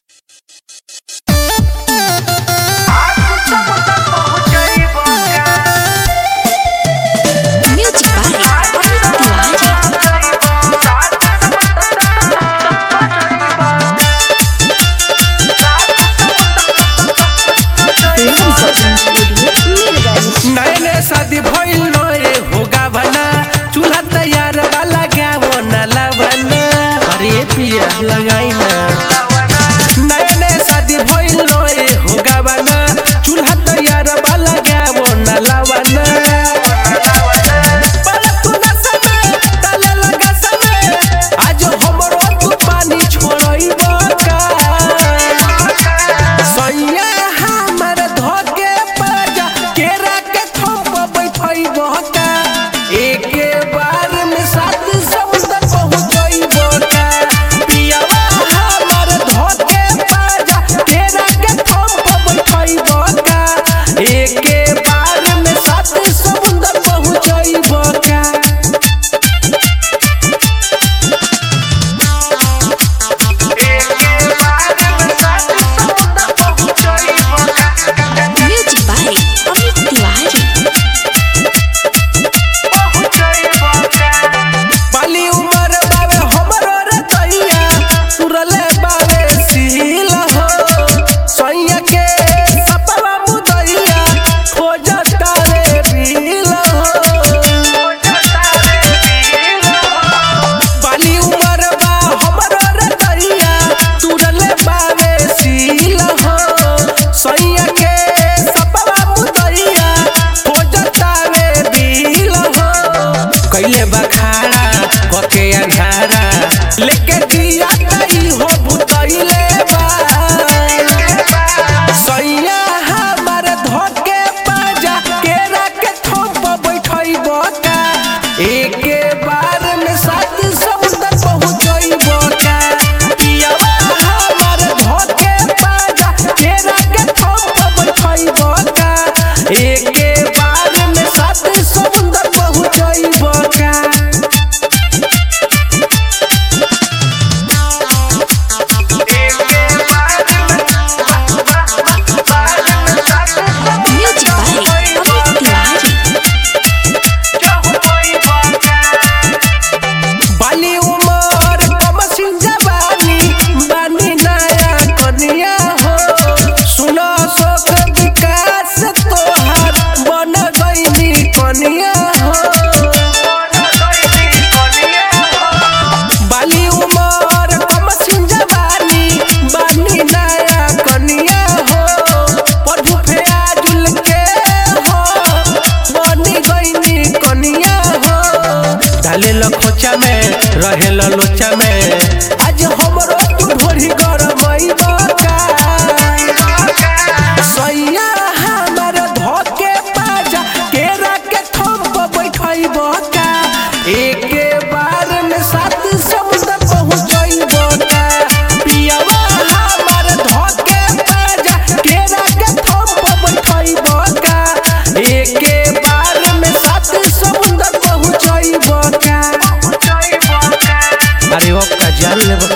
शादी भइल रे होगा बना चूल्हा तैयार वाला गावो न लवना अरे पिया लगाई ना नए शादी भइल रे होगा बना चूल्हा तैयार वाला गावो न लवना आज हमरो तू पानी छोड़इबो का सैया हमर धके पाजा केरा के थप बैठइबो का एके बार में साथ समुंदर पहुंचइबो का पियावा हमर धके पाजा केरा के थप बैठइबो का एके बार में साथ समुंदर पहुंचइबो का कैले बखारा कके अंधारा लेके दिया कई हो बुतइले बा सैया हमर धके पाजा केरा के थप बैठइबो का एके बार में साथ समुंदर पहुंचइबो का पियावा हमर धके पाजा केरा के थप बैठइबो का एके बार में साथ समुंदर पहुंचइबो डाले खोचा में रहे लोचा में आज हमरो तू ढोरी गरमइबो का सैया हमर धके पाजा केरा के थप बैठइबो का एके बार में साथ समुंदर पहुंचइबो का पियावा हमर धके पाजा केरा के थप बैठइबो का एके बार में साथ समुंदर पहुंचइबो का अरे वो का जान ले